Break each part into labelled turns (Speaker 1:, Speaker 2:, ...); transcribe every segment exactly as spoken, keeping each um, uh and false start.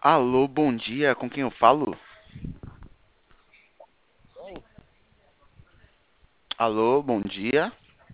Speaker 1: Alô, bom dia, com quem eu falo?
Speaker 2: Hein?
Speaker 1: Alô, bom dia.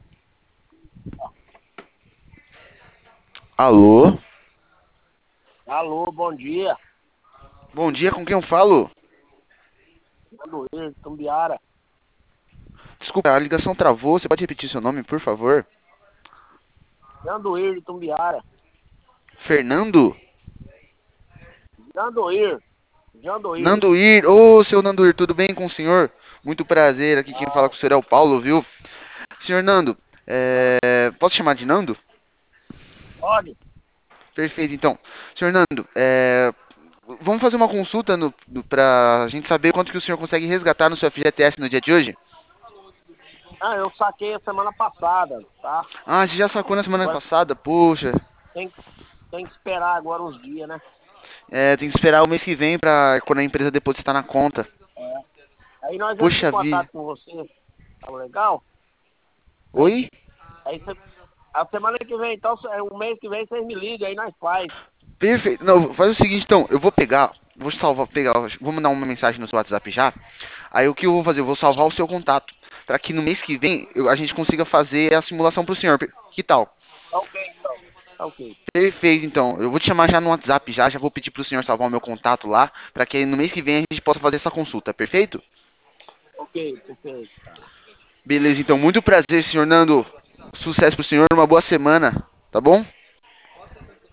Speaker 1: Alô,
Speaker 2: Alô, bom dia.
Speaker 1: bom dia, com quem eu falo?
Speaker 2: Jandoeiro, Tumbiara.
Speaker 1: Desculpa, a ligação travou, você pode repetir seu nome, por favor?
Speaker 2: Jandoeiro, Tumbiara.
Speaker 1: Fernando?
Speaker 2: Jandoeiro, Jandoeiro.
Speaker 1: Nanduir, ô seu Nanduir, tudo bem com o senhor? Muito prazer, aqui quem fala
Speaker 2: Ah,
Speaker 1: com o senhor é o Paulo, viu? Senhor Nando, é... posso chamar de Nando?
Speaker 2: pode?
Speaker 1: Perfeito, então. Senhor Nando, é... vamos fazer uma consulta no... no- pra gente saber quanto que o senhor consegue resgatar no seu F G T S no dia de hoje?
Speaker 2: Ah, eu saquei a semana passada, tá?
Speaker 1: Ah, você já sacou na semana
Speaker 2: Agora
Speaker 1: passada? Poxa,
Speaker 2: tem, tem que esperar agora uns dias, né?
Speaker 1: é, tem que esperar o mês que vem pra quando a empresa depositar na conta.
Speaker 2: É. Aí nós entramos em
Speaker 1: Poxa vida.
Speaker 2: contato com você, tá legal? Aí,
Speaker 1: Oi?
Speaker 2: aí cê- a semana que vem, então, cê- o mês que vem vocês me ligam, aí nós faz.
Speaker 1: Perfeito. Não, faz o seguinte então, eu vou pegar, vou salvar, pegar, vou mandar uma mensagem no seu WhatsApp já. Aí o que eu vou fazer? Eu vou salvar o seu contato, para que no mês que vem eu- a gente consiga fazer a simulação pro senhor. Que tal?
Speaker 2: Tá ok, então. Tá ok.
Speaker 1: Perfeito, então. Eu vou te chamar já no WhatsApp já, já vou pedir pro senhor salvar o meu contato lá, para que no mês que vem a gente possa fazer essa consulta, perfeito?
Speaker 2: Ok, perfeito, cara.
Speaker 1: Beleza, então. Muito prazer, senhor Nando. Sucesso pro senhor, uma boa semana, tá bom?